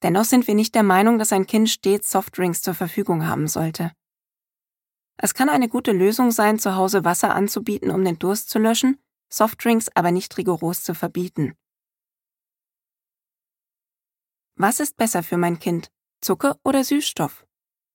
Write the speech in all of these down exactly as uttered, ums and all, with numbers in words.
Dennoch sind wir nicht der Meinung, dass ein Kind stets Softdrinks zur Verfügung haben sollte. Es kann eine gute Lösung sein, zu Hause Wasser anzubieten, um den Durst zu löschen, Softdrinks aber nicht rigoros zu verbieten. Was ist besser für mein Kind, Zucker oder Süßstoff?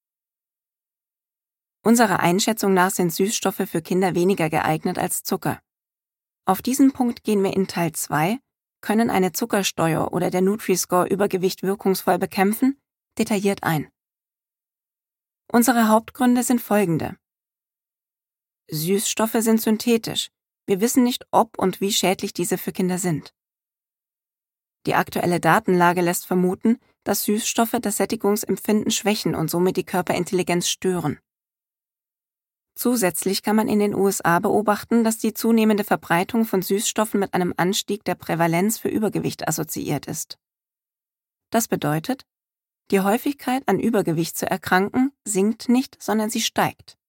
Unserer Einschätzung nach sind Süßstoffe für Kinder weniger geeignet als Zucker. Auf diesen Punkt gehen wir in Teil zwei, können eine Zuckersteuer oder der Nutri-Score Übergewicht wirkungsvoll bekämpfen, detailliert ein. Unsere Hauptgründe sind folgende. Süßstoffe sind synthetisch. Wir wissen nicht, ob und wie schädlich diese für Kinder sind. Die aktuelle Datenlage lässt vermuten, dass Süßstoffe das Sättigungsempfinden schwächen und somit die Körperintelligenz stören. Zusätzlich kann man in den U S A beobachten, dass die zunehmende Verbreitung von Süßstoffen mit einem Anstieg der Prävalenz für Übergewicht assoziiert ist. Das bedeutet, die Häufigkeit an Übergewicht zu erkranken sinkt nicht, sondern sie steigt.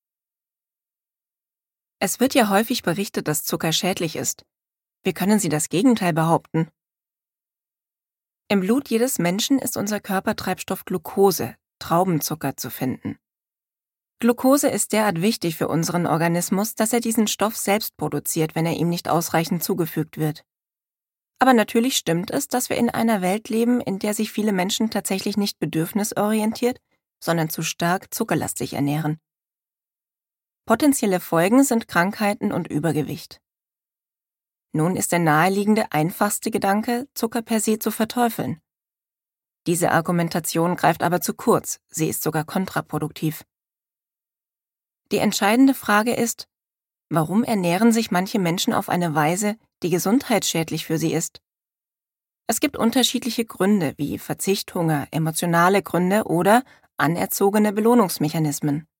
Es wird ja häufig berichtet, dass Zucker schädlich ist. Wie können Sie das Gegenteil behaupten? Im Blut jedes Menschen ist unser Körpertreibstoff Glucose, Traubenzucker, zu finden. Glucose ist derart wichtig für unseren Organismus, dass er diesen Stoff selbst produziert, wenn er ihm nicht ausreichend zugefügt wird. Aber natürlich stimmt es, dass wir in einer Welt leben, in der sich viele Menschen tatsächlich nicht bedürfnisorientiert, sondern zu stark zuckerlastig ernähren. Potenzielle Folgen sind Krankheiten und Übergewicht. Nun ist der naheliegende, einfachste Gedanke, Zucker per se zu verteufeln. Diese Argumentation greift aber zu kurz, sie ist sogar kontraproduktiv. Die entscheidende Frage ist, warum ernähren sich manche Menschen auf eine Weise, die gesundheitsschädlich für sie ist? Es gibt unterschiedliche Gründe wie Verzichthunger, emotionale Gründe oder anerzogene Belohnungsmechanismen.